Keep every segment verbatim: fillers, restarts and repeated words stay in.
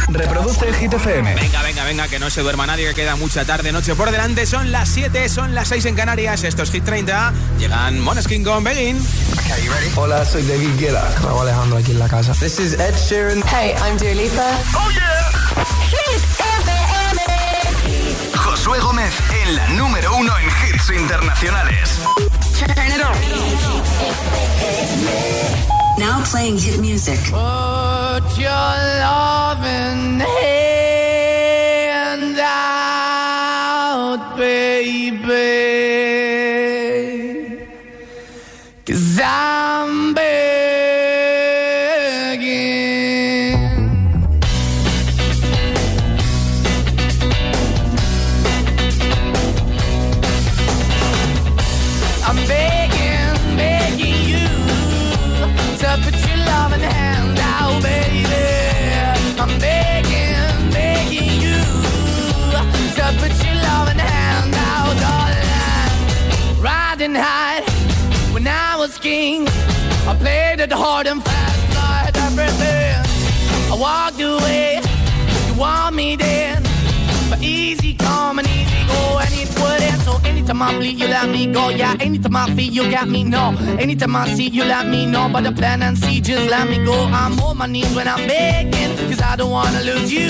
Reproduce el Hit F M. Venga, venga, venga, que no se duerma nadie, que queda mucha tarde, noche por delante. Son las siete, son las seis en Canarias. Esto es Hit treinta. Llegan Måneskin con Begin. Okay, you ready? Hola, soy David Guetta. Raúl Alejandro aquí en la casa. This is Ed Sheeran. Hey, I'm Dua Lipa. Oh yeah. Hit F M. Josué Gómez en la número uno en hits internacionales. Turn it on. Now playing hit music. Put your loving hand out, baby, 'cause I'm begging. I'm begging, begging you to put your loving hand out, baby. I'm begging, begging you to put your loving hand out, darling. Riding high when I was king, I played it hard and fast, like everything. I walked away, you want me then, but easy come and easy go, and it wouldn't. So anytime I bleed, you let me go. Yeah, anytime I feel, you got me, no. Anytime I see, you let me know. But the plan and see, just let me go. I'm on my knees when I'm begging, 'cause I don't wanna lose you.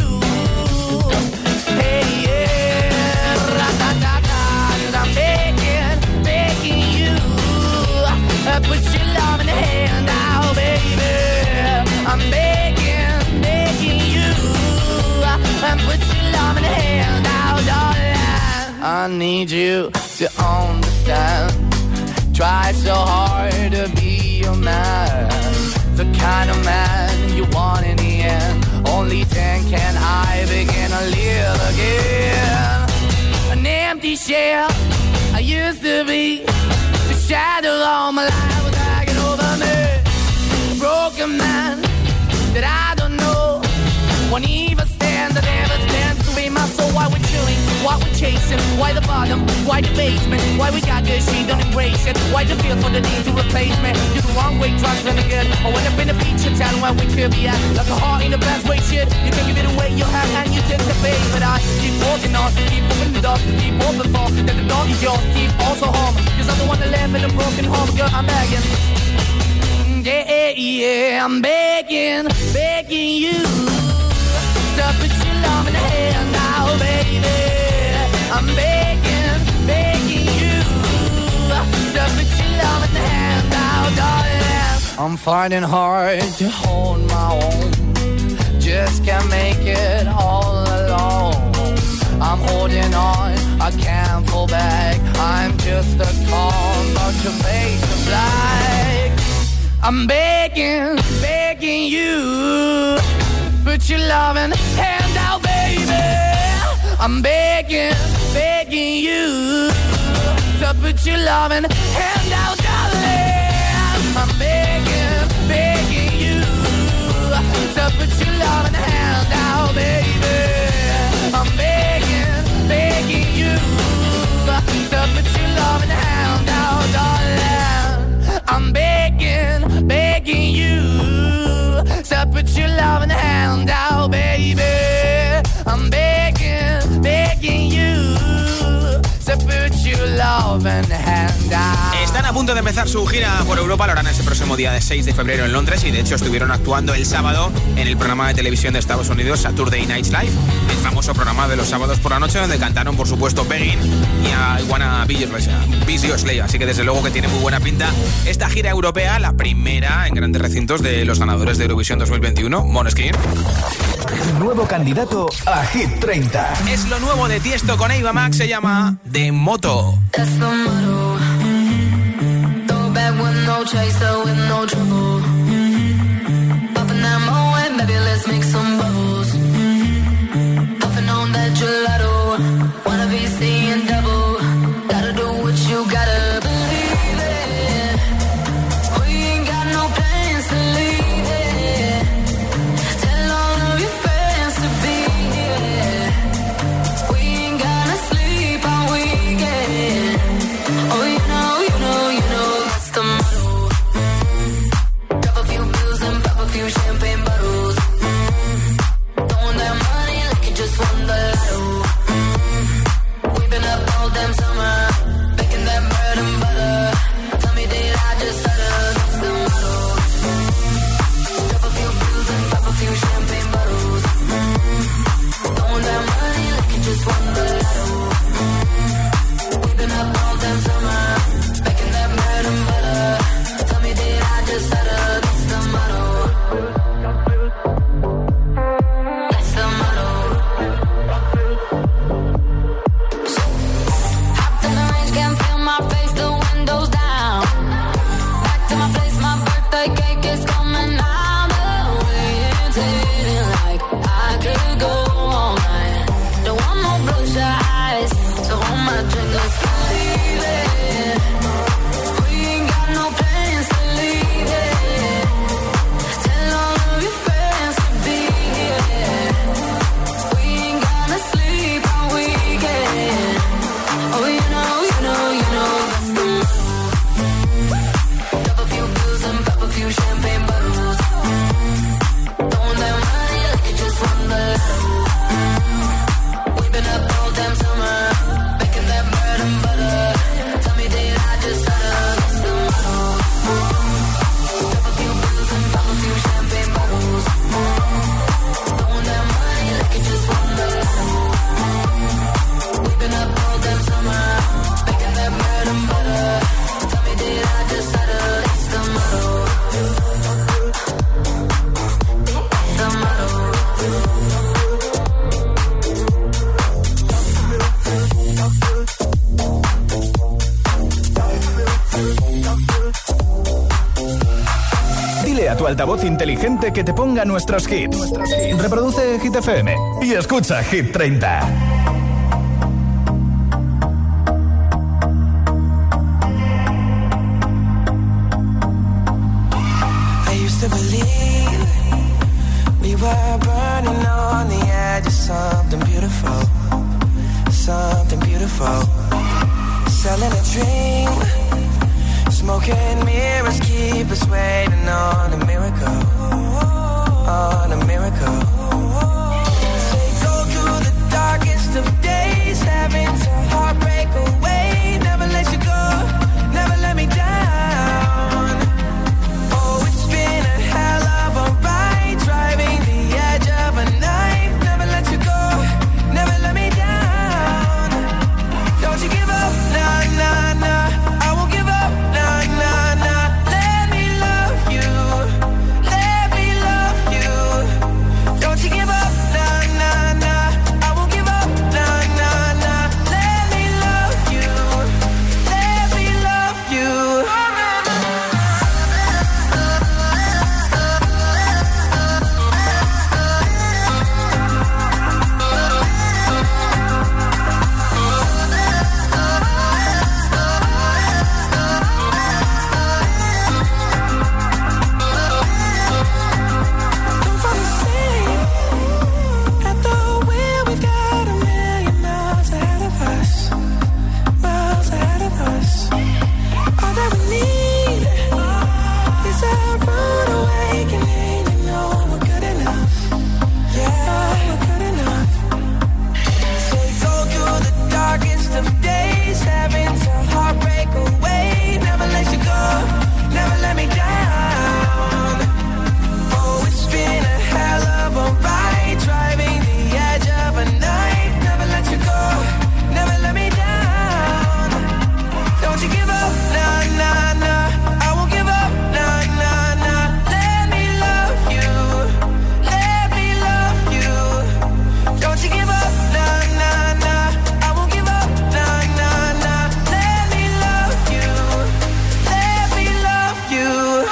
Hey, yeah, ra-da-da-da, 'cause I'm begging, begging you. Uh, put your love in the hand out, baby. I'm begging, begging you. Uh, put your love in the hand out, darling. I need you to understand. Try so hard to be your man, the kind of man you want in the end. Only then can I begin to live again. An empty shell I used to be, the shadow all my life was hanging over me. A broken man that I don't know, won't even stand, I never stand to be my soul. Why we're chilling, why we're chasing, why the bottom, why the basement, why we got good, she don't embrace it, why the feel for the need to replace me. You're the wrong way, trying to good. I went up in the feature town where we could be at, like a heart in the best way, shit. You can give it away, you have, and you take the bait. But I keep walking on, keep moving the door, keep open for, that the door is yours, keep also home, 'cause I'm the one that live in a broken home, girl, I'm begging. Yeah, yeah, I'm begging, begging you to put your love in the hand now, baby. I'm begging, begging you to put your love in the hand now, darling. I'm finding hard to hold my own, just can't make it all alone. I'm holding on, I can't fall back, I'm just a call, but your face is black. I'm begging, begging you, put your loving hand out, baby. I'm begging, begging you to put your loving hand out, darling. I'm begging, begging you to put your loving hand out, baby. I'm begging, begging you to put your loving hand out, darling. I'm begging, begging you to put your loving hand out, baby. I'm begging, begging you to put your loving hand out. Están a punto de empezar su gira por Europa, lo harán ese próximo día de seis de febrero en Londres y de hecho estuvieron actuando el sábado en el programa de televisión de Estados Unidos Saturday Night Live, el famoso programa de los sábados por la noche donde cantaron por supuesto Begin y a Wanna Be Your Slave, así que desde luego que tiene muy buena pinta esta gira europea, la primera en grandes recintos de los ganadores de Eurovisión dos mil veintiuno, Måneskin. Nuevo candidato a Hit treinta. Es lo nuevo de Tiesto con Ava Max, se llama De Moto. That's the motto. Throw back with no chaser, with no trouble. Popping that moe, baby, let's make some bubbles. Puffing on that gelato. Wanna be seeing double. Gotta do what you gotta believe it. We ain't got no plans to leave it. Tell all of your friends to be here. We ain't gonna sleep all weekend. Oh, you know, you know, you know that's the motto. tu altavoz inteligente que te ponga nuestros hits. Reproduce Hit F M y escucha Hit treinta. I used to believe we were burning on the edge of something beautiful, something beautiful. Selling a dream, smoking mirrors keep us waiting on a miracle, on a miracle. Say go through the darkest of days, having to heartbreak away. Never let you go, never let me down. Oh, it's been a hell of a ride, driving the edge of a knife. Never let you go, never let me down. Don't you give up, nah, nah, nah. I won't give up, nah, nah, nah. Let me love you, let me love you. Don't you give up, nah, nah, nah. I won't give up, nah, nah, nah. Let me love you, let me love you. Don't fall asleep at the wheel. We've got a million miles ahead of us, miles ahead of us. All that we need is a rude awakening. You know we're good enough, yeah, we're good enough. So we go through the darkest of days, having to heartbreak away. Never let you go, never let me down. Oh, it's been a hell of a ride, driving the edge of a knife. Never let you go, never let me down. Don't you give up, nah, nah, nah. I won't give up, nah, nah, nah. Let me love you, let me love you. Don't you give up, nah, nah, nah. I won't give up, nah, nah, nah. Let me love you, let me love you.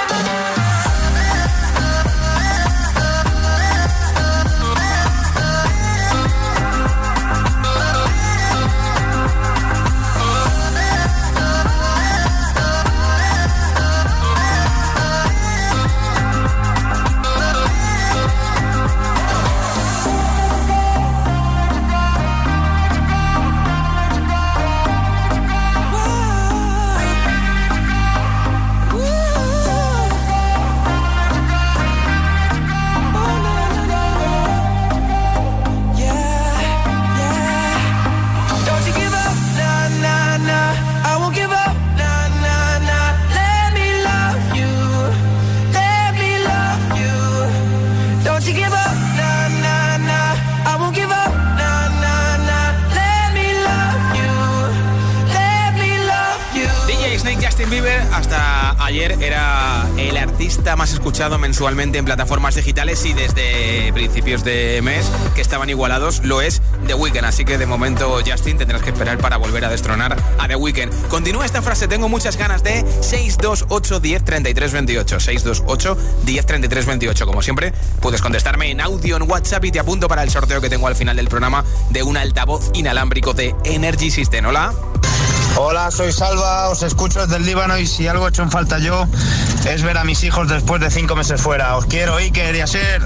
Justin Bieber hasta ayer era el artista más escuchado mensualmente en plataformas digitales y desde principios de mes que estaban igualados lo es The Weeknd, así que de momento Justin tendrás que esperar para volver a destronar a The Weeknd. Continúa esta frase, tengo muchas ganas de seis dos ocho, diez, treinta y tres, veintiocho, seis dos ocho, diez, treinta y tres, veintiocho. Como siempre puedes contestarme en audio en WhatsApp y te apunto para el sorteo que tengo al final del programa de un altavoz inalámbrico de Energy System. Hola. Hola, soy Salva, os escucho desde el Líbano y si algo he hecho en falta yo es ver a mis hijos después de cinco meses fuera. Os quiero, Iker y Asier.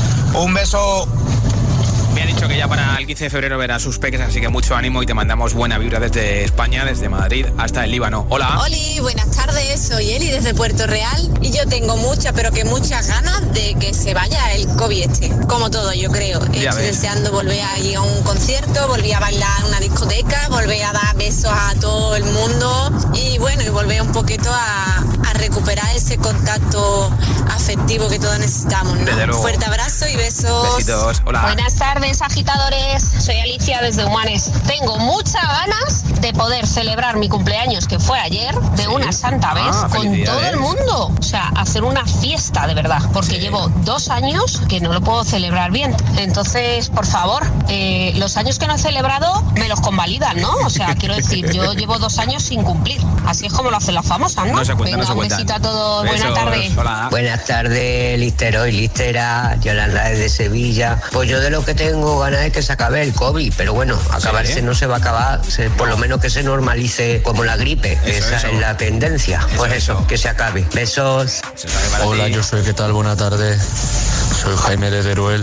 Un beso. Me ha dicho que ya para el quince de febrero verá sus peques, así que mucho ánimo y te mandamos buena vibra desde España, desde Madrid hasta el Líbano. Hola. Oli, buenas tardes, soy Eli desde Puerto Real y yo tengo muchas, pero que muchas ganas de que se vaya el COVID este, como todo yo creo. Ya Estoy ves. deseando volver a ir a un concierto, volver a bailar en una discoteca, volver a dar besos a todo el mundo y bueno, y volver un poquito a, a recuperar ese contacto afectivo que todos necesitamos, ¿no? Desde luego. Fuerte abrazo y besos. Besitos. Hola. Buenas tardes, tardes, agitadores. Soy Alicia desde Humanes. Tengo muchas ganas de poder celebrar mi cumpleaños, que fue ayer, de sí. una santa vez, ah, con todo el mundo. O sea, hacer una fiesta de verdad, porque sí. llevo dos años que no lo puedo celebrar bien. Entonces, por favor, eh, los años que no he celebrado me los convalidan, ¿no? O sea, quiero decir, yo llevo dos años sin cumplir. Así es como lo hacen las famosas, ¿no? No se cuenta, Venga, no se un cuenta. besito a todos. Besos. Buenas tardes. Hola. Buenas tardes, Listero y Listera. Yolanda desde Sevilla. Pues yo de lo que tengo ganas es que se acabe el COVID, pero bueno, acabarse ¿Sí? no se va a acabar, se, por lo menos que se normalice como la gripe. Eso, Esa eso. es la tendencia. Eso, pues eso, eso, que se acabe. Besos. Hola, yo soy, ¿qué tal? Buenas tardes. Soy Jaime de Teruel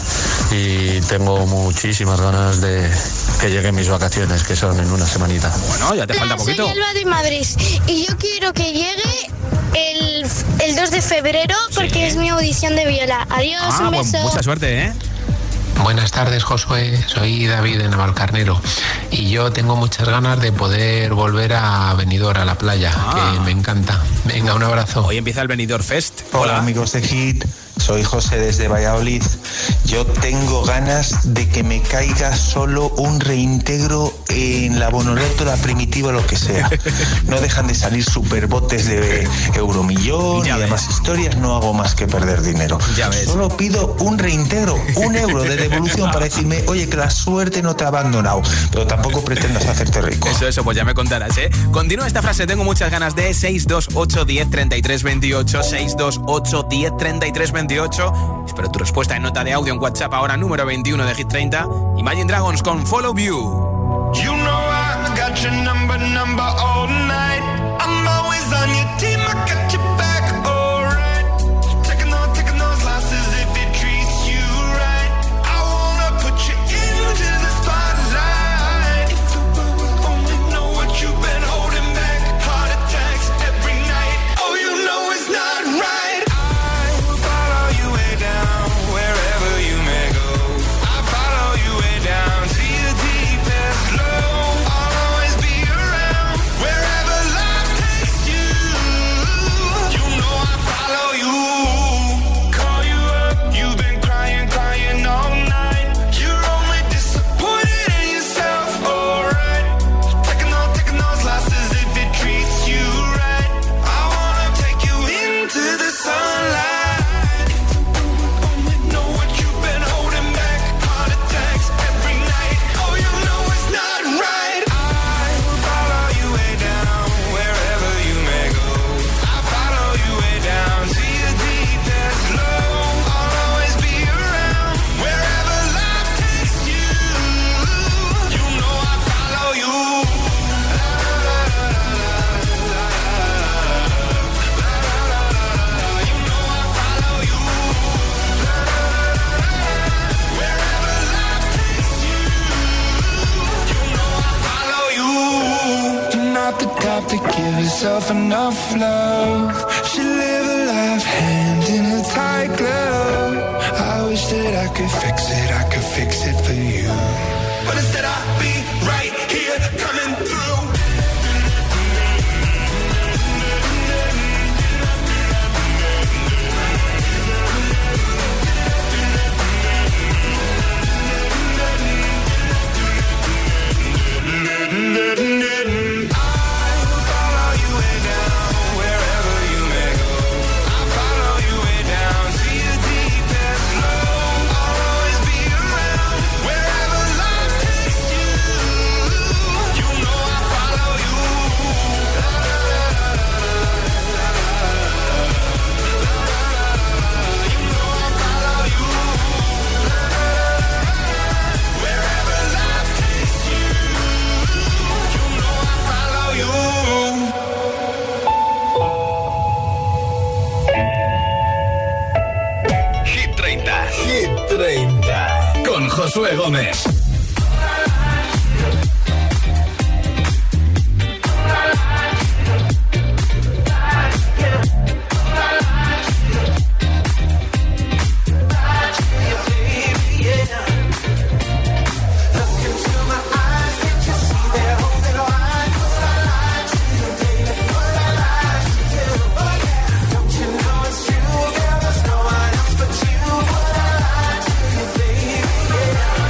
y tengo muchísimas ganas de que lleguen mis vacaciones, que son en una semanita. Bueno, ya te Hola, falta poquito. Soy Alba de Madrid y yo quiero que llegue el, el dos de febrero porque sí. es mi audición de viola. Adiós, ah, un beso. Pues mucha suerte, ¿eh? Buenas tardes, Josué. Soy David de Navalcarnero y yo tengo muchas ganas de poder volver a Benidorm, a la playa, ah. que me encanta. Venga, un abrazo. Hoy empieza el Benidorm Fest. Hola, Hola amigos de Hit. Soy José desde Valladolid. Yo tengo ganas de que me caiga solo un reintegro en la bonoloto, primitiva, lo que sea. No dejan de salir superbotes de Euromillón ya y demás historias. No hago más que perder dinero. Ya ves. Solo pido un reintegro, un euro de devolución para decirme, oye, que la suerte no te ha abandonado. Pero tampoco pretendas hacerte rico. Eso, eso, pues ya me contarás, ¿eh? Continúa esta frase, tengo muchas ganas de seis dos ocho, diez, treinta y tres, veintiocho, seis dos ocho, diez, treinta y tres, veintiocho. Espero tu respuesta en nota de audio en WhatsApp, ahora número veintiuno de Hit treinta. Imagine Dragons con Follow You. You know I got your number, number all night. I'm always on your team, I got your back, alright. Taking on, taking those losses if it treats you right. I wanna put you into the spotlight. If you only know what you've been holding back. Heart attacks every night. Oh, you know it's not right. To give herself enough love. She live a life hand in a tight glove. I wish that I could fix it, I could fix it for you. But instead I'll be right here coming through. Josué Gómez. Yeah.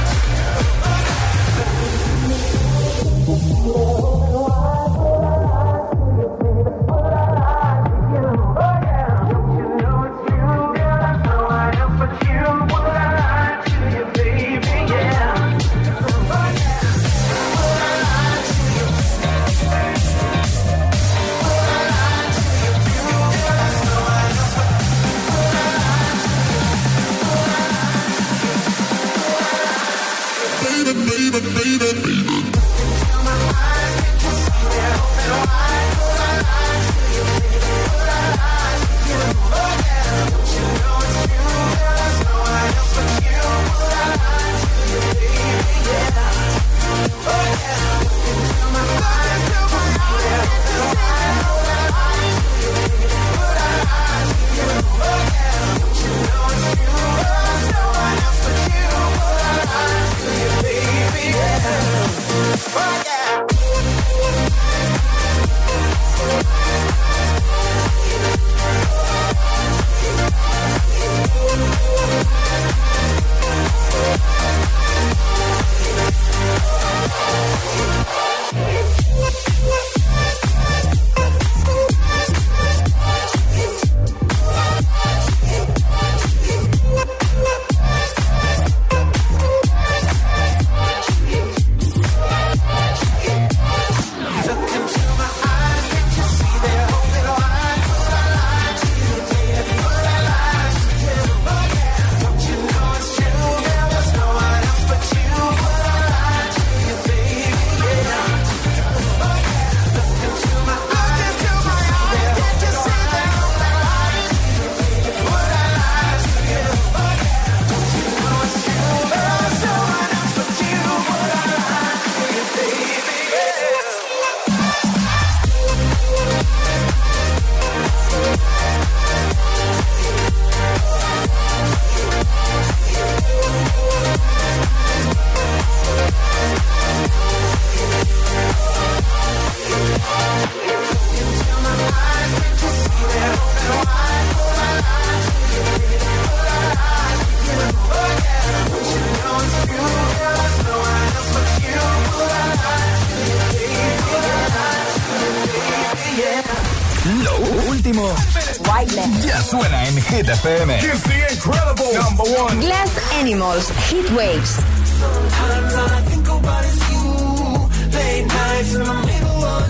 Ya suena en Hit F M. Here's the incredible number one. Glass Animals, Heat Waves. Sometimes all I think about is you. Late nights in the middle of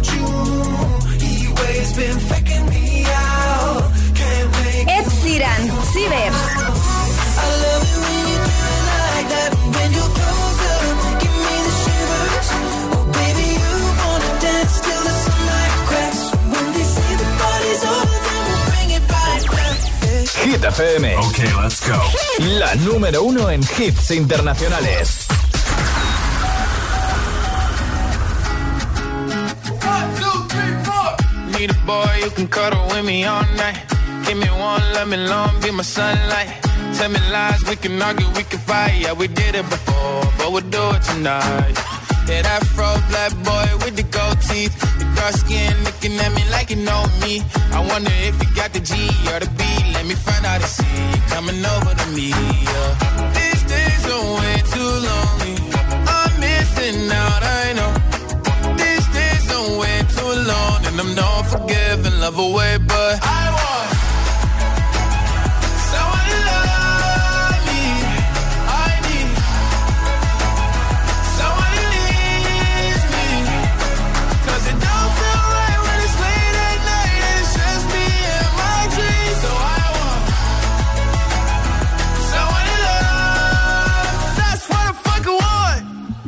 June. Heat waves been faking me out. Can't make Ed Sheeran, Cibers. I love it when you do it like that. When you're closer, give me the shivers. Oh baby, you wanna dance till the sunlight cracks. When they say the party's over, then we'll bring it right back. Hit F M. Okay, let's go. La número uno en hits internacionales. One, two, three, four. Need a boy you can cuddle with me all night. Give me one, let me long, be my sunlight. Tell me lies, we can argue, we can fight. Yeah, we did it before, but we'll do it tonight. Yeah, that fro black boy with the gold teeth. The dark skin looking at me like you know me. I wonder if you got the G or the B. Let me find out and see you coming over to me. Yeah. These days are way too lonely. I'm missing out, I know. These days are way too long. And I'm not forgiving, love away, but I want someone to love me. I need someone to leave me. Cause it don't feel right when it's late at night and it's just me and my dreams. So I want someone to love. That's what the fuck I want.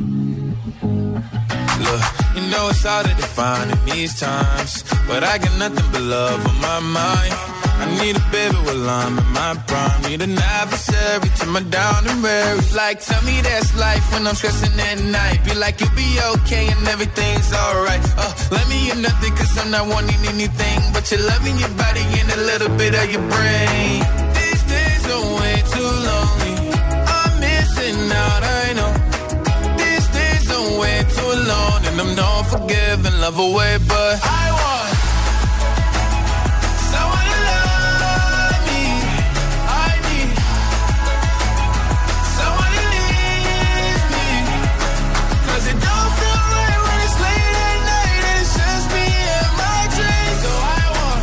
Look, you know it's hard to define in these times, but I got nothing but love on my mind. I need a baby while I'm in my prime. Need an adversary to my down and weary. Like, tell me that's life when I'm stressing at night. Be like, you'll be okay and everything's alright. Uh, let me hear nothing cause I'm not wanting anything but your loving your body and a little bit of your brain. These days are way too lonely. I'm missing out, I know. These days are way too long. And I'm not forgiving, love away, but I want someone to love me. I need someone to leave me. Cause it don't feel right when it's late at night and it's just me and my dreams. So I want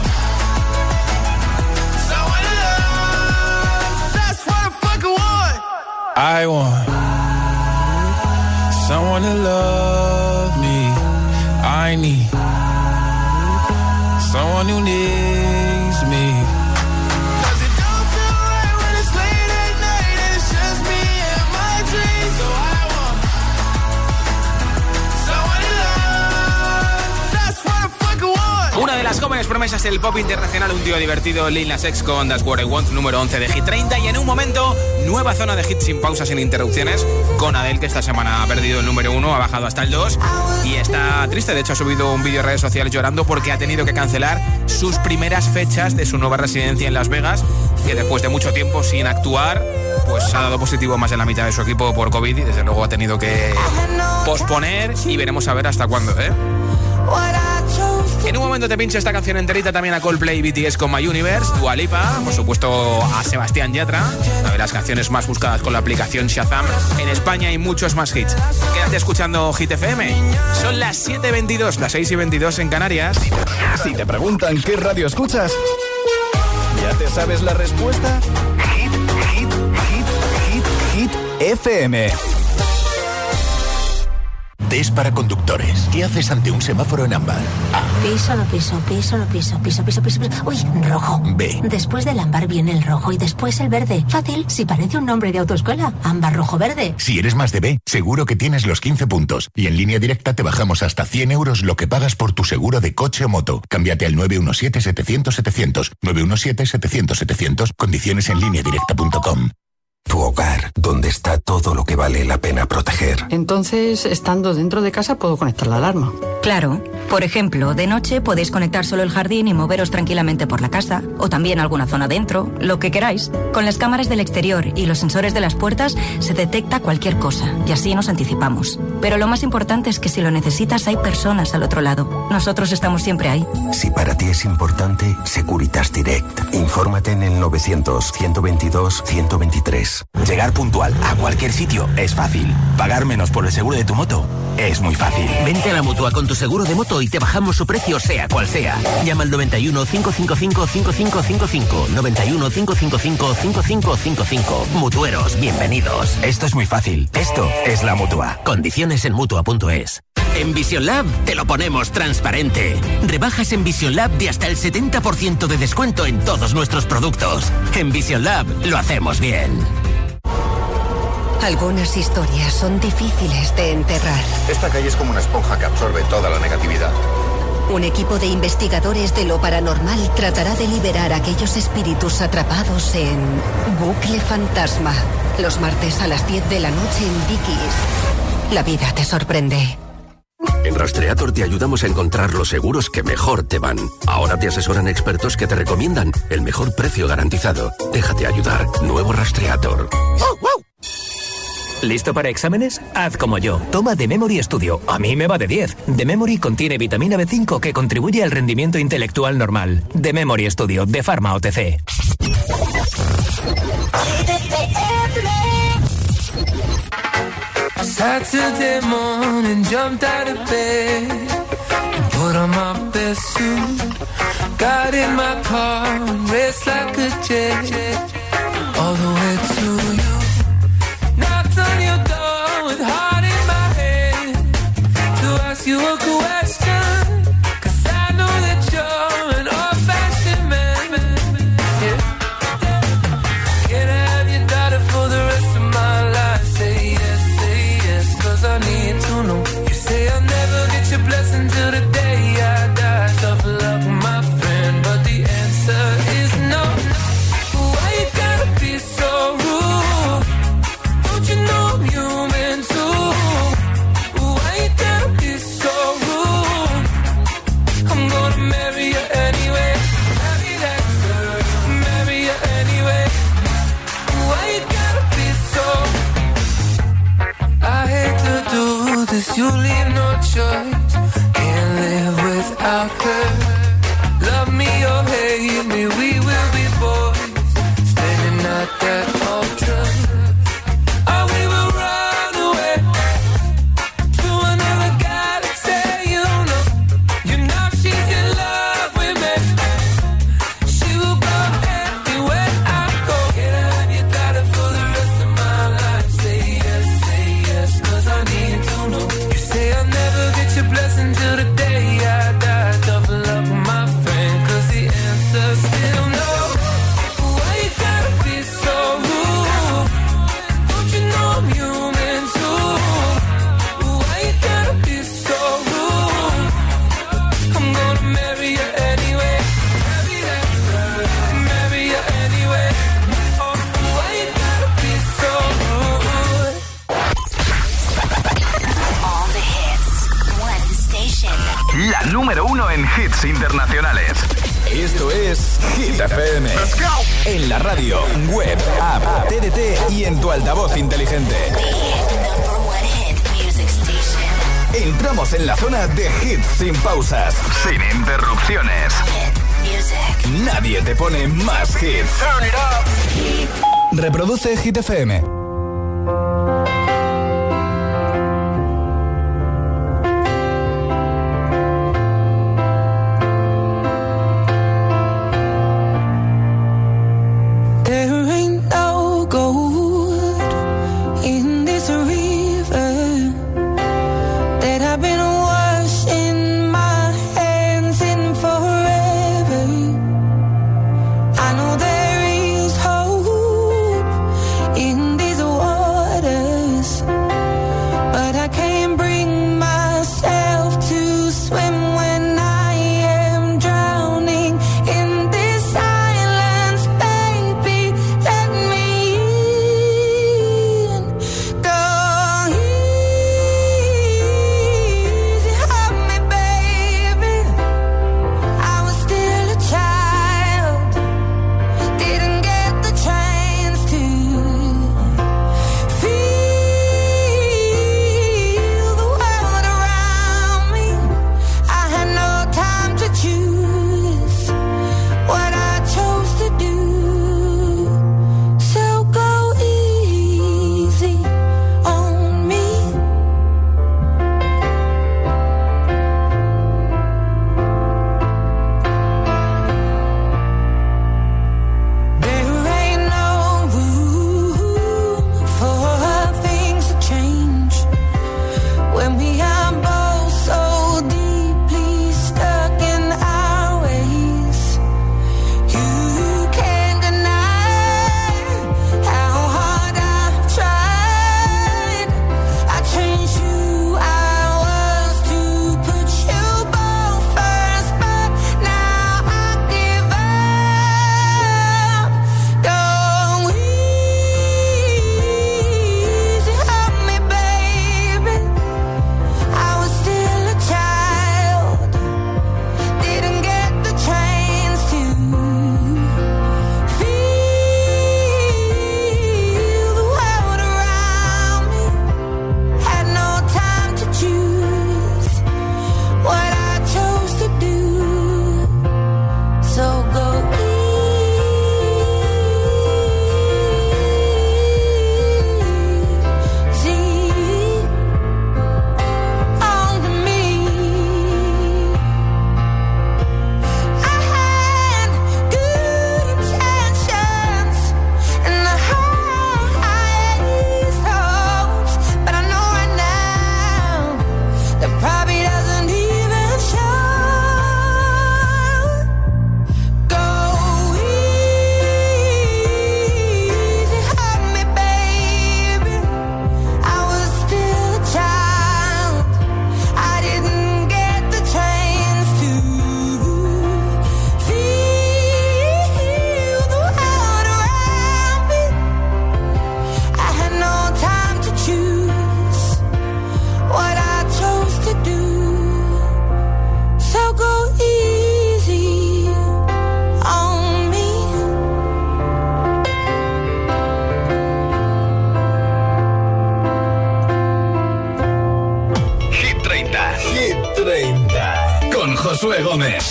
someone to love. That's what the fuck I want. I want someone to love me. I need someone who needs me. Cause it don't feel right when it's late at night and it's just me and my dreams. So I want jóvenes promesas del pop internacional, un tío divertido, Lil Nas X con That's What I Want, número once de Hit treinta. Y en un momento, nueva zona de hits sin pausas, sin interrupciones, con Adele, que esta semana ha perdido el número uno, ha bajado hasta el dos y está triste. De hecho, ha subido un vídeo en redes sociales llorando porque ha tenido que cancelar sus primeras fechas de su nueva residencia en Las Vegas, que después de mucho tiempo sin actuar, pues ha dado positivo más de la mitad de su equipo por COVID y desde luego ha tenido que posponer y veremos a ver hasta cuándo, ¿eh? En un momento te pincho esta canción enterita, también a Coldplay y B T S con My Universe, Dua Lipa, por supuesto a Sebastián Yatra, una de las canciones más buscadas con la aplicación Shazam en España y muchos más hits. Quédate escuchando Hit F M. Son las siete y veintidós, las seis y veintidós en Canarias. Si te preguntan qué radio escuchas, ¿ya te sabes la respuesta? Hit, hit, hit, hit, hit F M. D es para conductores. ¿Qué haces ante un semáforo en ámbar? A. Piso, no piso, piso, no piso, piso, piso, piso, piso. Uy, rojo. B. Después del ámbar viene el rojo y después el verde. Fácil, si parece un nombre de autoescuela. Ámbar, rojo, verde. Si eres más de B, seguro que tienes los quince puntos. Y en Línea Directa te bajamos hasta cien euros lo que pagas por tu seguro de coche o moto. Cámbiate al nueve uno siete, setecientos, setecientos. nueve uno siete, setecientos, setecientos. Condiciones en línea directa punto com. Tu hogar, donde está todo lo que vale la pena proteger. Entonces, estando dentro de casa, puedo conectar la alarma. Claro. Por ejemplo, de noche podéis conectar solo el jardín y moveros tranquilamente por la casa, o también alguna zona dentro, lo que queráis. Con las cámaras del exterior y los sensores de las puertas se detecta cualquier cosa, y así nos anticipamos. Pero lo más importante es que si lo necesitas hay personas al otro lado. Nosotros estamos siempre ahí. Si para ti es importante, Securitas Direct. Infórmate en el novecientos, ciento veintidós, ciento veintitrés. Llegar puntual a cualquier sitio es fácil. Pagar menos por el seguro de tu moto es muy fácil. Vente a la Mutua con tu seguro de moto y te bajamos su precio sea cual sea. Llama al noventa y uno, cinco cinco cinco, cinco cinco cinco cinco. noventa y uno, cinco cinco cinco, cinco cinco cinco cinco. Mutueros, bienvenidos. Esto es muy fácil. Esto es la Mutua. Condiciones en Mutua punto es. En Vision Lab te lo ponemos transparente. Rebajas en Vision Lab de hasta el setenta por ciento de descuento en todos nuestros productos. En Vision Lab lo hacemos bien. Algunas historias son difíciles de enterrar. Esta calle es como una esponja que absorbe toda la negatividad. Un equipo de investigadores de lo paranormal tratará de liberar a aquellos espíritus atrapados en Bucle Fantasma. Los martes a las diez de la noche en Dickies. La vida te sorprende. En Rastreator te ayudamos a encontrar los seguros que mejor te van. Ahora te asesoran expertos que te recomiendan el mejor precio garantizado. Déjate ayudar. Nuevo Rastreator. ¡Wow, wow! ¿Listo para exámenes? Haz como yo. Toma The Memory Studio. A mí me va de diez. The Memory contiene vitamina B cinco que contribuye al rendimiento intelectual normal. The Memory Studio de Pharma O T C. Saturday morning, jumped out of bed and put on my best suit. Got in my car and raced like a jet all the way to you. Knocked on your door with heart in my head to ask you a question, 'cause I know that you're an old-fashioned man. Yeah. Can I have your daughter for the rest of my life? Say yes, say yes, 'cause I need to know. You say I'll never get your blessing till the day I die. Tough luck, my friend, but the answer is no. Why you gotta be so rude? Don't you know I'm human too? Why you gotta be so rude? I'm gonna marry you anyway. Marry that girl, marry you anyway. Why you gotta be so? I hate to do this, you leave no choice. Can't live without her. Love me or hate me, we will be boys. Standing at that altar. Or we will run away to another galaxy, you know. You know she's in love with me. She will go anywhere I go. Can I have your daughter for the rest of my life? Say yes, say yes, 'cause I need to know. You say I'll never get your blessing till the day I die. Tough la número uno en hits internacionales. Esto es Hit F M. Let's go. En la radio, web, app, T D T y en tu altavoz inteligente. Entramos en la zona de hits sin pausas, sin interrupciones. Nadie te pone más hits. Reproduce Hit F M. Josué Gómez.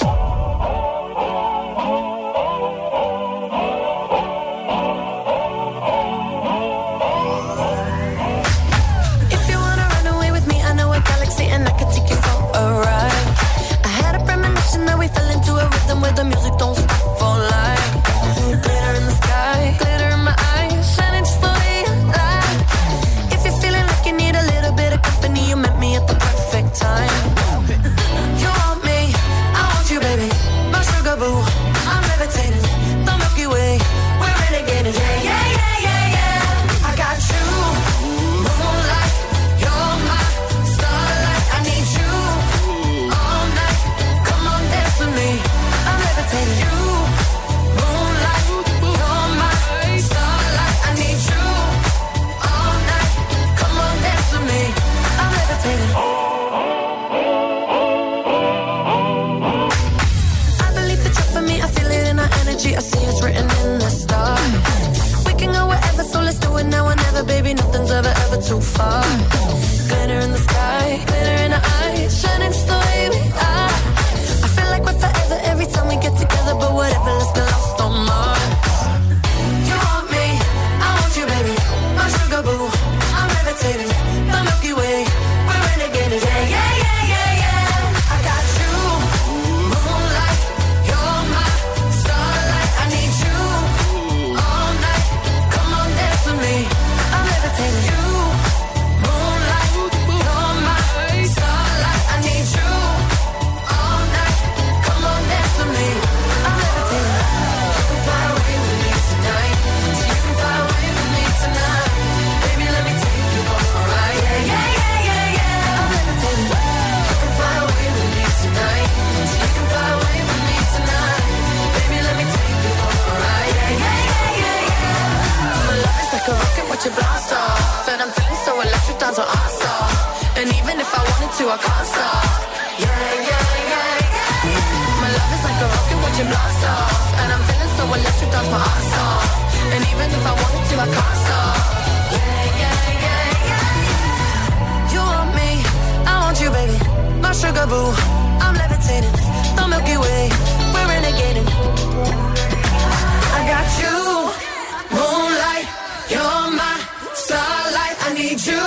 Where the music don't stop for life. Glitter in the sky, glitter in my eyes, shining just the way you like. If you're feeling like you need a little bit of company, you met me at the perfect time. You want me, I want you, baby. too far. Glitter in the sky, glitter in our eyes, shining just the way we are. I feel like we're forever every time we get together, but whatever, let's get lost on Mars. You want me, I want you, baby, my sugar boo. I'm levitating, the Milky Way, we're renegading, yeah, yeah, yeah, yeah, yeah. I got you, moonlight, you're my starlight. I need you all night, come on, dance with me. I'm levitating, you, moonlight, you're my starlight. I need you all night, come on, dance with me. I'm levitating. You can fly away with me tonight, so you can fly away with me tonight. Baby, let me take you for a ride, yeah, yeah, yeah, yeah, yeah. I'm levitating. You can fly away with me tonight, so you can fly away with me tonight. Baby, let me take you for a ride, yeah, yeah, yeah, yeah, yeah. My love is like a rocket, watch it blast off, and I'm feeling so electric, dance what I saw. And even if I wanted to, I can't stop. Yeah, yeah, yeah, yeah. My love is like a rocket, watch it blast off, and I'm feeling so electric, dance my ass off. And even if I wanted to, I can't stop. Yeah, yeah, yeah, yeah. You want me, I want you, baby, my sugar boo. I'm levitating, the Milky Way, we're renegading. I got you, moonlight, you're my starlight. I need you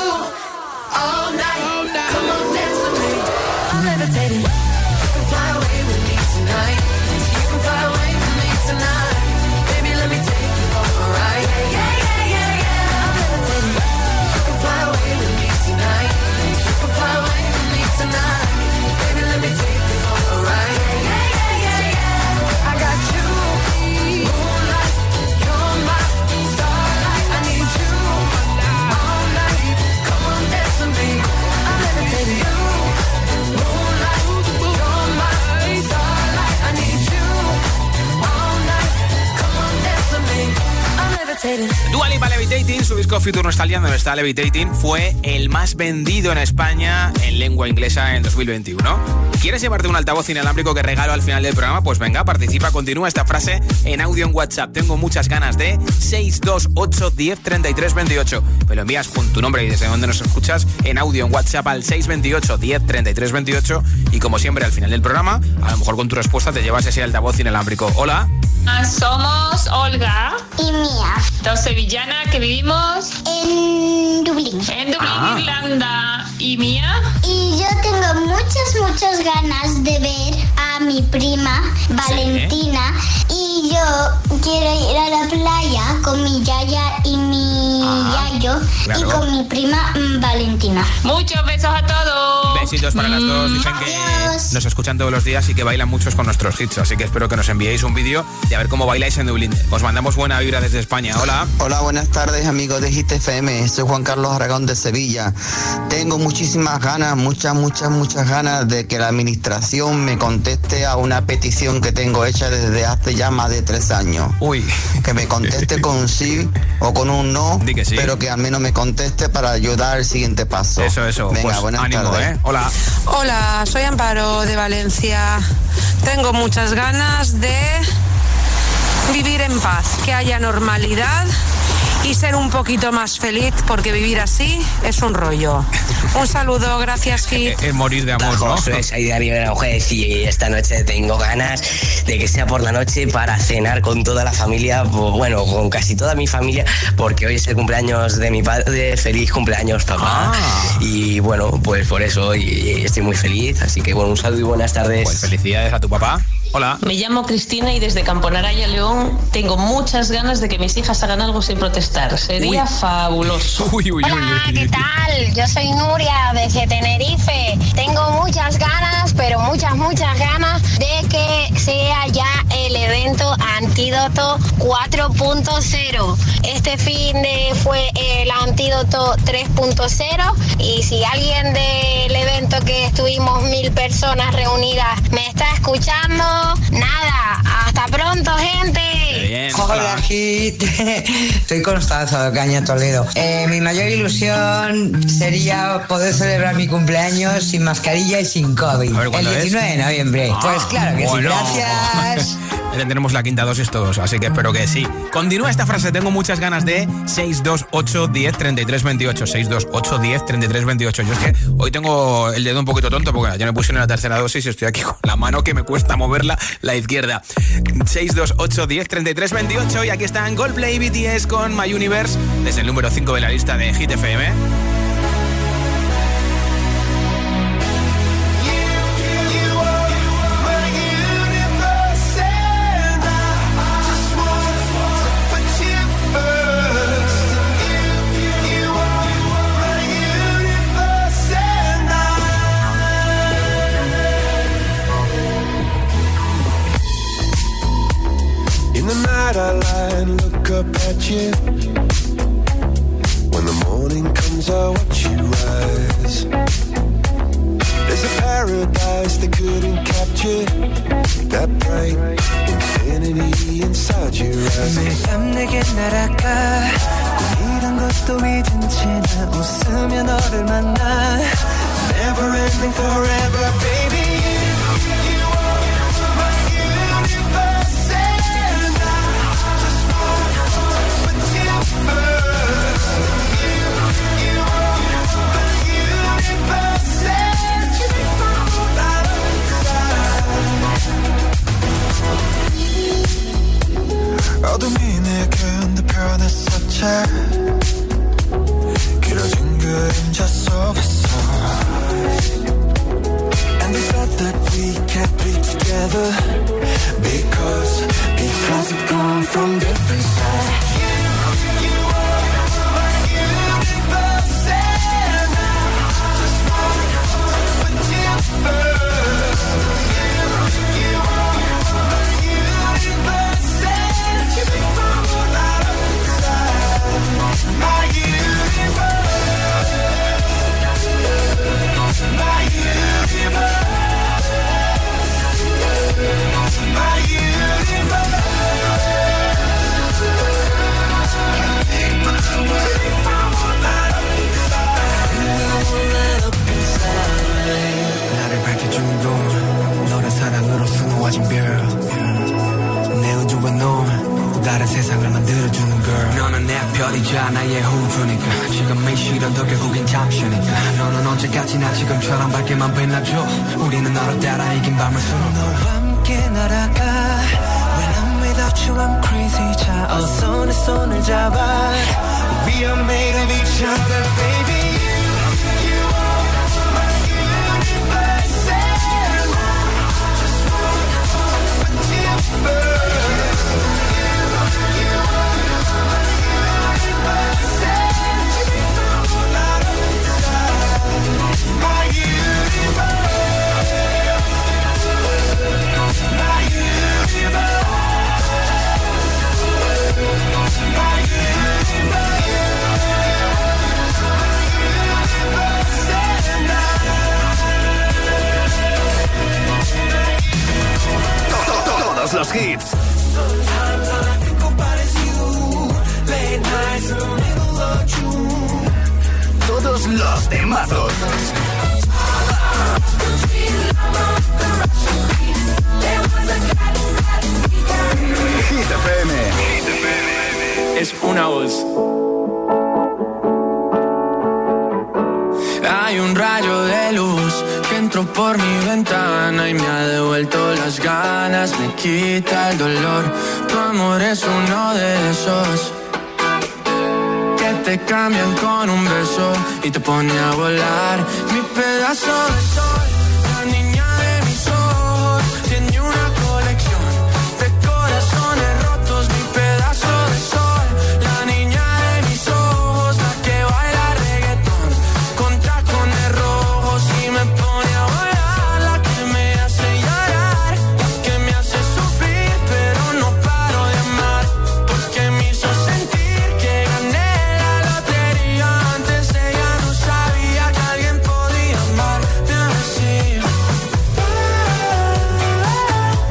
all night, come on, dance with me. I'm levitating. You can fly away with me tonight, you can fly away with me tonight. Baby, let me take you for a ride, yeah, yeah, yeah, yeah, yeah. I'm levitating. You can fly away with me tonight, you can fly away with me tonight. Baby, let me take you for a ride, yeah, yeah, yeah, yeah, yeah. I got you, moonlight, you're my starlight. I need you all night, come on, dance with me. I'm levitating. You, moonlight, you're my starlight. I need you all night, come on, dance with me. I'm levitating. Dua Lipa Levitating, su disco Future Nostalgia, donde está Levitating, fue el más vendido en España en lengua inglesa en dos mil veintiuno. ¿Quieres llevarte un altavoz inalámbrico que regalo al final del programa? Pues venga, participa, continúa esta frase en audio en WhatsApp. Tengo muchas ganas de seis dos ocho, diez, treinta y tres, veintiocho. Me lo envías con tu nombre y desde donde nos escuchas en audio en WhatsApp al seis dos ocho, diez, treinta y tres, veintiocho. Y como siempre, al final del programa, a lo mejor con tu respuesta te llevas ese altavoz inalámbrico. Hola. Somos Olga y Mía, dos sevillanas que vivimos en Dublín. En Dublín, ah. Irlanda. ¿Y Mía? Y yo tengo muchas, muchas ganas de ver a mi prima Valentina. ¿Sí? Y yo quiero ir a la playa con mi yaya y mi ah, yayo claro. Y con mi prima mm, Valentina. Muchos besos a todos. Besitos para mm. las dos. Dicen Adiós. Que nos escuchan todos los días y que bailan muchos con nuestros hits. Así que espero que nos enviéis un vídeo de a ver cómo bailáis en Dublín. Os mandamos buena vibra desde España. Hola. Hola, buenas tardes, amigos de Hit F M. Soy Juan Carlos Aragón de Sevilla. Tengo muchísimas ganas, muchas, muchas, muchas ganas de que la administración me conteste a una petición que tengo hecha desde hace ya más de tres años. Uy. Que me conteste con un sí o con un no, que sí. Pero que al menos me conteste para ayudar al siguiente paso. Eso, eso. Venga, pues, buenas ánimo, tardes. ¿eh? Hola. Hola, soy Amparo de Valencia. Tengo muchas ganas de vivir en paz, que haya normalidad y ser un poquito más feliz, porque vivir así es un rollo. Un saludo, gracias, Hit. Es morir de amor, ¿no? Soy Darío de Aranjuez y esta noche tengo ganas de que sea por la noche para cenar con toda la familia, bueno, con casi toda mi familia, porque hoy es el cumpleaños de mi padre. Feliz cumpleaños, papá. Ah. Y bueno, pues por eso y estoy muy feliz, así que bueno, un saludo y buenas tardes. Pues felicidades a tu papá. Hola. Me llamo Cristina y desde Camponaraya, León, tengo muchas ganas de que mis hijas hagan algo sin protestar. Sería uy. fabuloso. Uy, uy, Hola, uy, uy. ¿qué tal? Yo soy Nuria desde Tenerife. Tengo muchas ganas, pero muchas, muchas ganas de que sea ya el evento Antídoto cuatro punto cero. Este fin de fue el Antídoto tres punto cero y si alguien del evento que estuvimos mil personas reunidas me está escuchando, nada, hasta pronto, gente. Bien, hola, Hit. Soy Constanza de Caña, Toledo. Eh, mi mayor ilusión sería poder celebrar mi cumpleaños sin mascarilla y sin COVID. Ver, el diecinueve es? de noviembre. Ah, pues claro que bueno. sí, gracias. tendremos la quinta dosis todos, así que espero que sí. Continúa esta frase, tengo muchas ganas de seis dos ocho, diez, treinta y tres, veintiocho. seis dos ocho, diez, treinta y tres, veintiocho. Yo es que hoy tengo el dedo un poquito tonto porque ya me puse en la tercera dosis y estoy aquí con la mano que me cuesta moverla, la izquierda. seis dos ocho, diez, treinta y tres, veintiocho. Y aquí están Coldplay y B T S con My Universe, desde el número cinco de la lista de Hit F M. I lie and look up at you. When the morning comes, I watch you rise. There's a paradise they couldn't capture. That bright infinity inside your eyes. 매일 밤 내게 날아가. 이런 것도 잊은 채 나 웃으며 너를 만나. Never ending forever, baby. 어둠이 내게 편했었지 길어진 그림자 속에서 And they thought that we can't be together Because, because we've gone from different sides You, you are my universe And I just wanna put you first You, you are my universe And you make my world out of inside My universe My universe My universe 나를 밝혀주는 건 너를 사랑으로 수놓아진 별 내 우주와 넌 또 다른 세상을 만들어주는 girl 너는 내 별이자 나의 호주니까 지금의 시련도 결국엔 잠시니까 너는 언제까지나 지금처럼 밝게만 빛나줘 우리는 너를 따라 이긴 밤을 수놓 너와 함께 날아가 When I'm without you I'm crazy 자 어서 내 손을 잡아 We are made of each other baby Todos los hits. Todos los temazos. Hit F M. Es una voz. Hay un rayo de luz que entró por mi ventana y me ha devuelto las ganas, me quita el dolor. Tu amor es uno de esos que te cambian con un beso y te pone a volar. Mi pedazo de sol, la niña de mis ojos, tiene una colección de corazones rotos. Mi pedazo de sol, la niña de mis ojos, la que baila reggaetón con tacones rojos y me pone a volar. La que me hace llorar, la que me hace sufrir, pero no paro de amar, porque me hizo sentir que gané la lotería. Antes ella no sabía que alguien podía amarme así.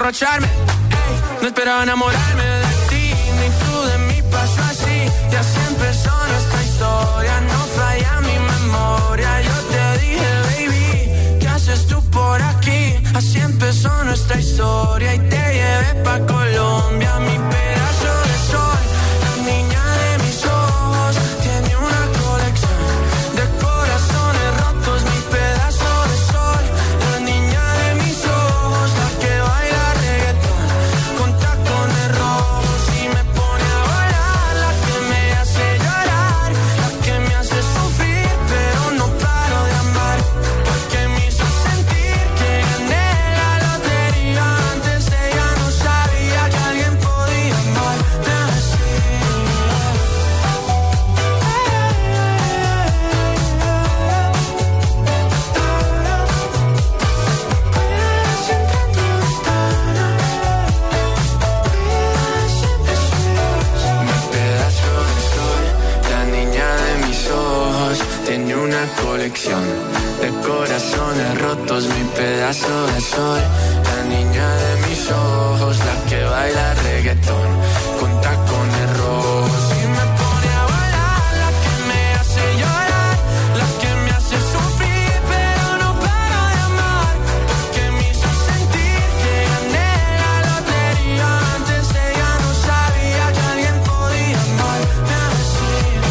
emborracharme. Ey, no esperaba enamorarme de ti, ni tú de mí pasó así. Y así empezó nuestra historia, no falla mi memoria. Yo te dije, baby, ¿qué haces tú por aquí? Así empezó nuestra historia y te llevé pa' Colombia, mi pedazo de sol. La niña de mis ojos tiene una colección de corazones rotos, mi pedazo de sol. La niña de mis ojos, la que baila reggaetón con tacones rojos y me pone a volar, la que me hace llorar, la que me hace sufrir, pero no paro de amar, porque me hizo sentir que gané la lotería. Antes ella no sabía que alguien podía amarme así. Mi pedazo de sol, la niña de mis ojos, tiene una colección de corazones rotos, mi pedazo de sol. La niña de mis ojos, la que baila reggaetón con tacones rojos y me pone a volar, la que me hace llorar, la que me hace sufrir, pero no paro de amar, porque me hizo sentir que gané la lotería. Antes ella no sabía que alguien podía amarme así.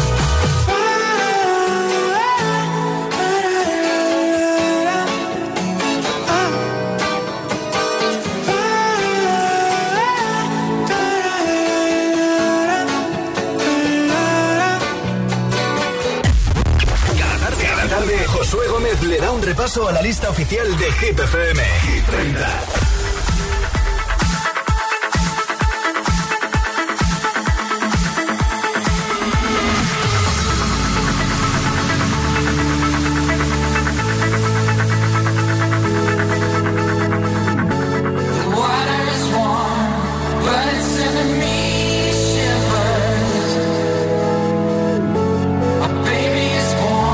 Cada tarde, cada tarde, Josué Gómez le da un repaso a la lista oficial de Hit F M. Hit treinta.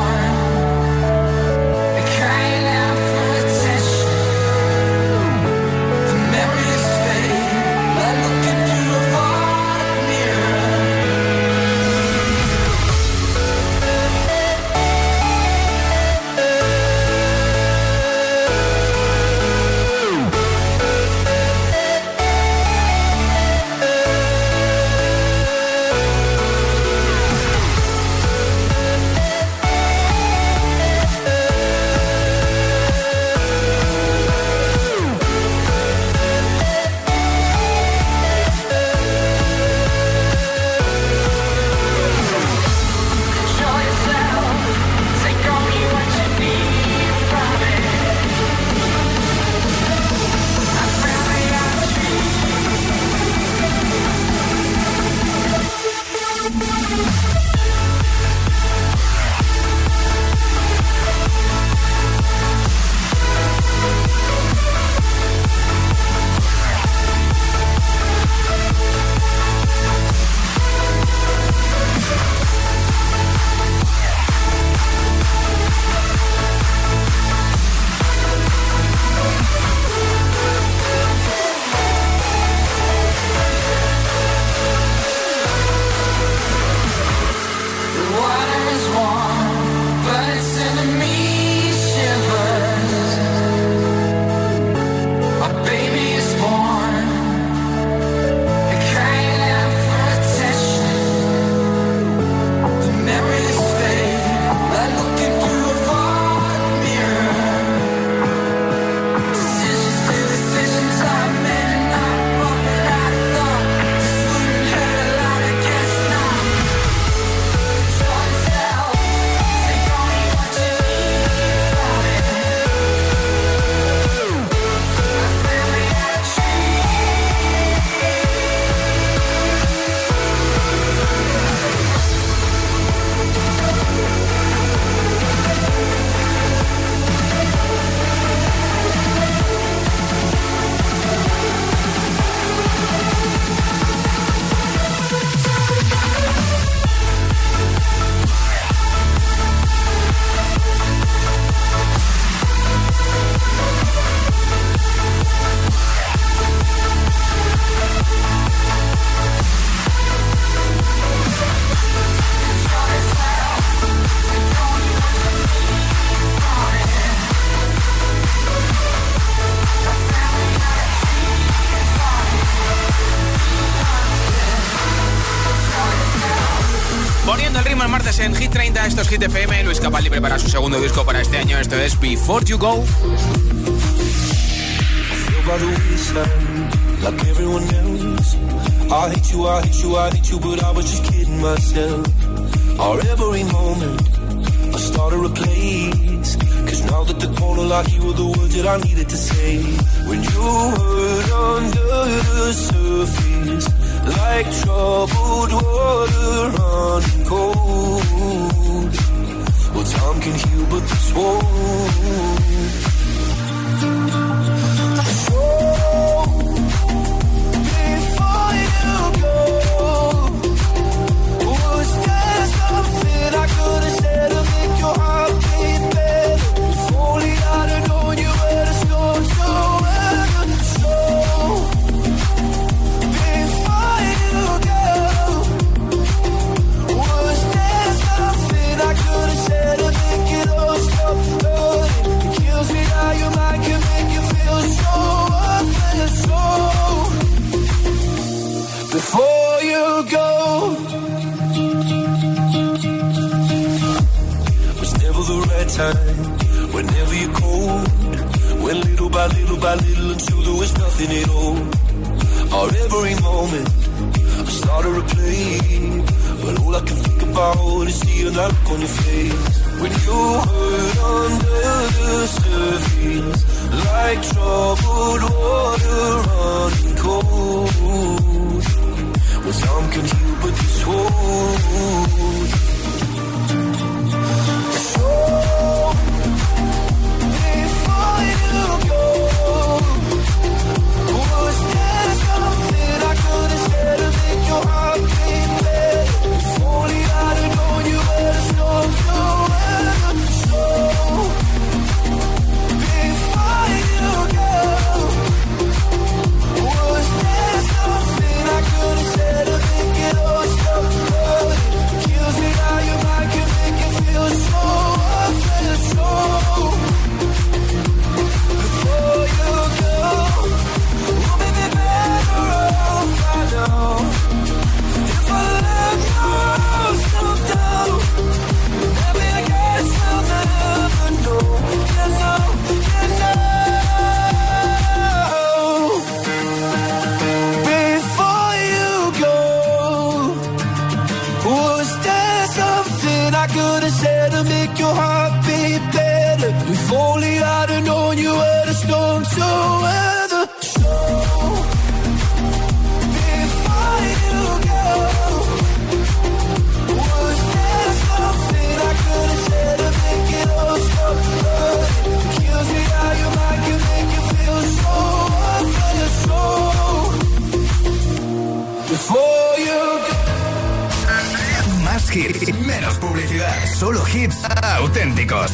Crying out for attention. Poniendo el ritmo el martes en Hit treinta, esto es Hit F M. Luis Capaldi prepara su segundo disco para este año. Esto es Before You Go. Like everyone else, I hate you, I hate you, I hate you, but I was just kidding myself. Our every moment, I started a place. Cause now that the corner like you were the words that I needed to say. When you hurt under the surface, like troubled water running cold. Well, time can heal, but this won't. I could have said to make your heart beat better. If only I'd have known you were the storm to weather. So, before you go, was there something I could have said to make it all stop hurting? It kills me how your mind can make you feel so worthless. So, before you go, the right time, whenever you're cold, went little by little by little until there was nothing at all. Our every moment, I started to play, but all I can think about is seeing that look on your face. When you hurt under the surface, like troubled water running cold. Well, some can heal, but this won't. Your heart beat better. If only I'd have known you were the storm to weather. So, before you go, was there something I could have said to make it all stop hurting? Kills me how your mind can make you feel so worthless. So, before you go, we'll be better off, I know. Your heart beat better. If only I'd have known you were the storm to weather. So, before you go, was there something I could have said to make it all stop hurting? Kills me how your mind can make you feel so worthless. So, before you go. Más hits, menos publicidad, solo hits auténticos.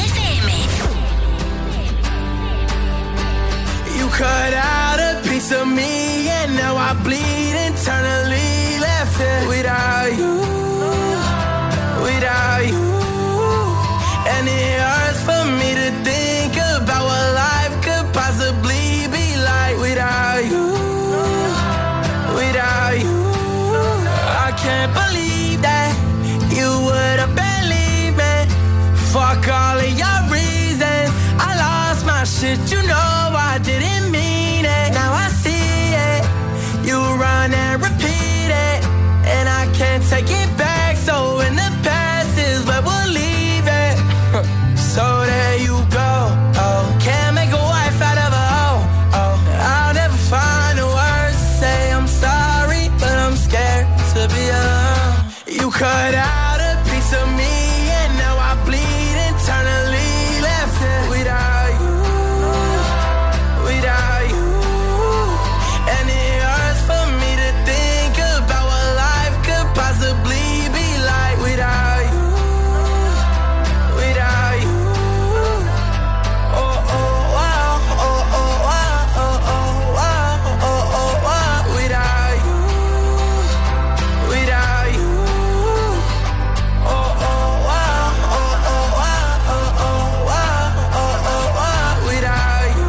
You cut out a piece of me and now I bleed internally, left it without you, without you. And it hurts for me to think about what life could possibly be like without you, without you. I can't believe that you would have believed me. Fuck all of your reasons. I lost my shit, you know I didn't mean it. Now I see it. You run and repeat it, and I can't take it back. So in the past is where we'll leave it. So there you go. Oh, can't make a wife out of a hoe. Oh, I'll never find the words to say I'm sorry, but I'm scared to be alone. You cut out a piece of me and now I bleed internally, left it without you, without you. And it hurts for me to think about what life could possibly be like without you, without you. Oh, oh, wow, oh, oh, wow, oh, oh, wow, oh, oh, wow, without you, without you. Oh, oh, wow, oh, oh, wow, oh, oh, wow, oh, oh, wow, without you,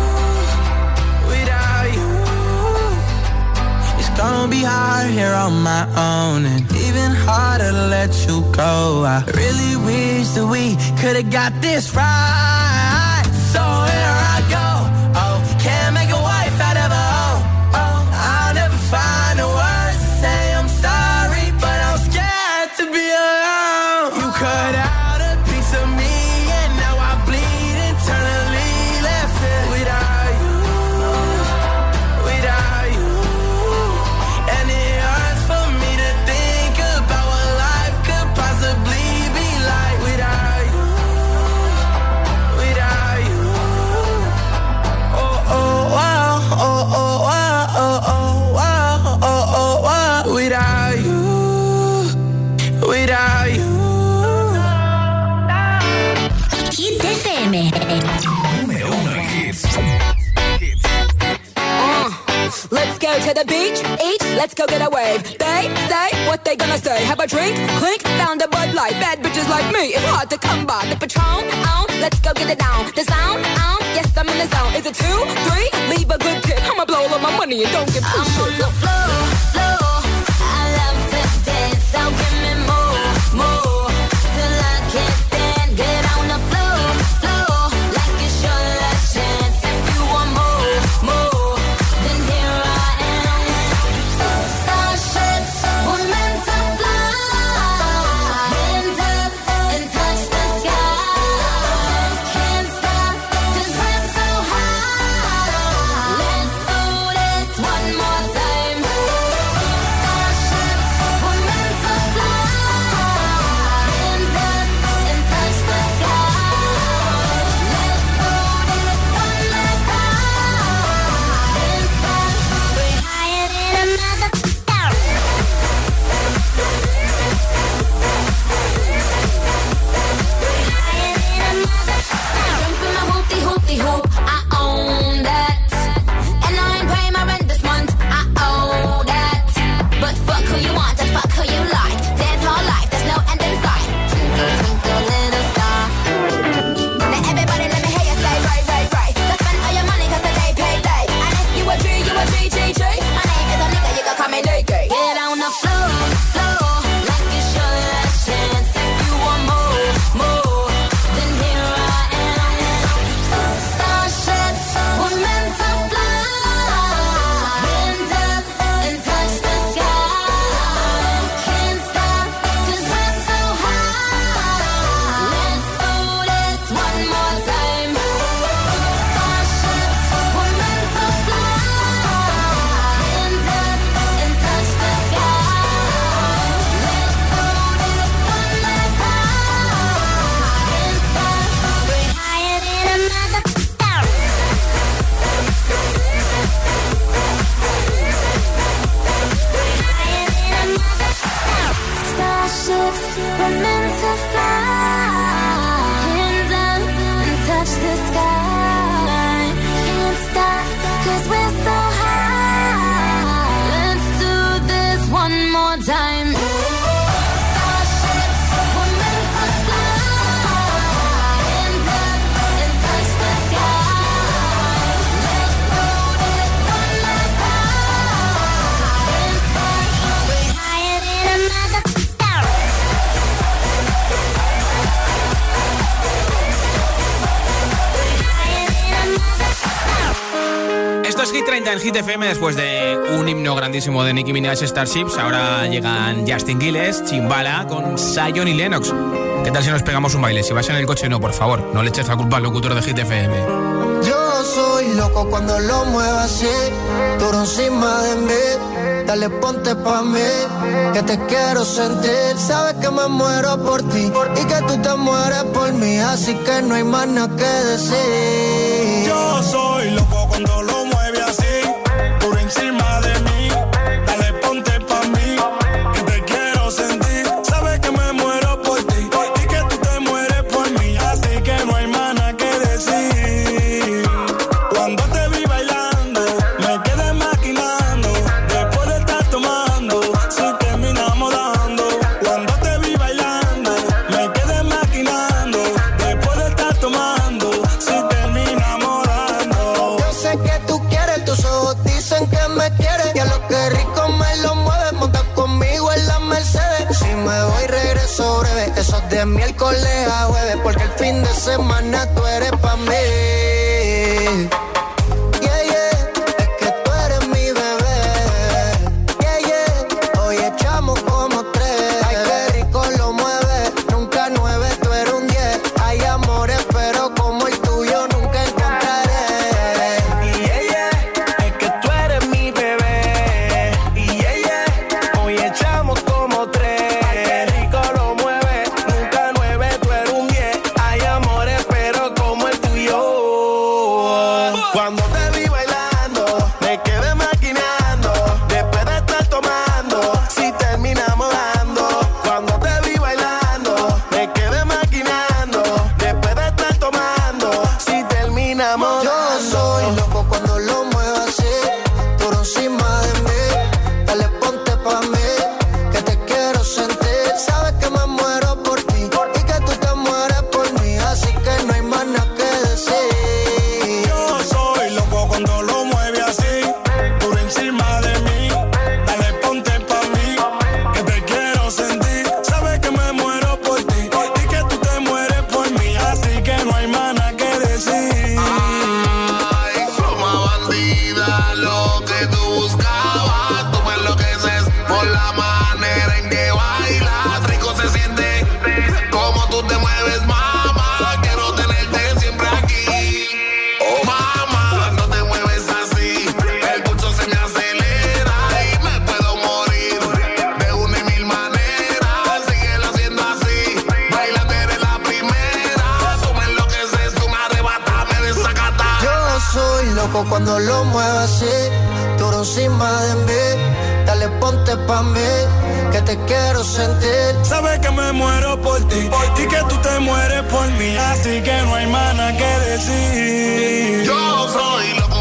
without you. It's gonna be hard here on my own, and even harder to let let you go. I really wish that we could've got this right. So here I go. Oh, can't make a wife out of a hoe. Oh, I'll never find the words to say I'm sorry, but I'm scared to be alone. You cut out a piece of me, and now I bleed internally. Left it without you, without you. And it hurts for me to think about what life could possibly be like without you, without you. Oh, oh, wow, oh, oh, wow, oh, oh, wow, oh, oh, wow. Without you, without you. Hit F M. Número uno en hits. Uh, let's go to the beach, eat, let's go get a wave. They say what they gonna say. Have a drink, clink, found a Bud Light. Bad bitches like me, it's hard to come by. The Patron, on, let's go get it down. The sound, on, yes I'm in the zone. Is it two, three? Leave a good tip. I'ma blow all my money and don't give two shits. I'm on the floor, floor. I love to dance, so give me more, more. Till I can't stand, get on the floor, floor. Like it's your last chance. If you want more, more, then here I am. Starships were meant to fly. Hands up and touch the sky. Can't stop 'cause we're so high. Let's do this one more time. Starships were meant to fly. Hands up and touch the sky. Let's do this one last time. Can't stop. We're higher than a mother. Jump in my hoopty hoopty hoop, I own that. And I ain't paying my rent this month, I owe that. But fuck who you want and fuck who you like. Dance all life, there's no end in sight. Twinkle, twinkle, little star. Now everybody let me hear you say right, right, right. Let's spend all your money 'cause the day paid day. And if you a G, you a G, G, G. My name is a nigga, you can call me Nicky. Get on the floor, floor. Like it's your last chance. If you want more, more, then here I am. Starships were meant to fly. Hands up and touch the sky. Can't stop 'cause we're so high. Let's do this one more time. Starships were meant to fly. Hands up and touch the sky. Let's do this one last time. Can't stop. We're higher than a mother. Starships were meant to fly. Hands up and touch the sky. Can't stop 'cause we're so high. Let's do this one more time. Starships were meant to fly. Hands up and touch the sky. Let's do this one last time. Can't stop. We're higher than a mother. Esto es Hit treinta en Hit F M después de un himno grandísimo de Nicki Minaj, Starships. Ahora llegan Justin Quiles, Chimbala con Zion y Lennox. ¿Qué tal si nos pegamos un baile? Si vas en el coche, no, por favor. No le eches la culpa al locutor de Hit F M. Yo soy loco cuando lo muevo así, duro encima de mí. Dale, ponte pa' mí, que te quiero sentir. Sabes que me muero por ti y que tú te mueres por mí, así que no hay más nada que decir. Yo soy loco cuando lo mueve así, duro encima de mí. Dale, ponte pa' mí, que te quiero sentir. Sabes que me muero por ti y que tú te mueres por mí, así que no hay más nada que decir. Cuando te vi bailando, me quedé maquinando. Después de estar tomando, si terminamos dando. Cuando te vi bailando, me quedé maquinando. Después de estar tomando, si terminamos dando. Yo sé que tú quieres, tus ojos dicen que me quieres. beso breve, esos de miércoles a jueves, porque el fin de semana tú eres pa' mí. Yeah, yeah, es que tú eres mi bebé. Yeah, yeah, hoy echamos como tres. Ay, qué rico lo mueve, nunca nueve, tú eres un diez. Hay amores, pero como el tuyo nunca encontraré. Y yeah, yeah, es que tú eres mi bebé. Y yeah, yeah, hoy echamos como tres. Ay, qué rico lo mueve, nunca nueve, tú eres un diez. Hay amores, pero como el tuyo. Cuando te vi bailando, me quedé maquinando. Después de estar tomando, si terminamos dando. Cuando te vi bailando, me quedé maquinando. Después de estar tomando, si terminamos Yo dando. soy loco cuando lo muevo así, tú encima de mí. Dale, ponte pa' mí, que te quiero sentir. Sabes que me muero por ti y que tú te mueres por mí, así que no hay más nada que decir. Yo soy loco cuando lo mueve así, por encima de mí. Dale, ponte pa' mí, que te quiero sentir. Sabes que me muero por ti y que tú te mueres por mí, así que no hay más nada que decir. Ay, como bandida, lo que tú buscabas, tú me enloqueces por la manera en que bailas. Rico se siente como tú te mueves, mamá. Quiero tenerte siempre aquí. Oh, mamá, no te mueves así, el pulso se me acelera y me puedo morir de una y mil maneras. Síguelo haciendo así, bailando eres la primera. Tú me enloqueces, tú me arrebatas, me desacatas. Yo soy loco cuando lo muevo así, tú encima de mí. Dale, ponte pa' mí, que te quiero sentir. Sabes que me muero por ti y que tú te mueres por mí, así que no hay más nada que decir. Yo soy loco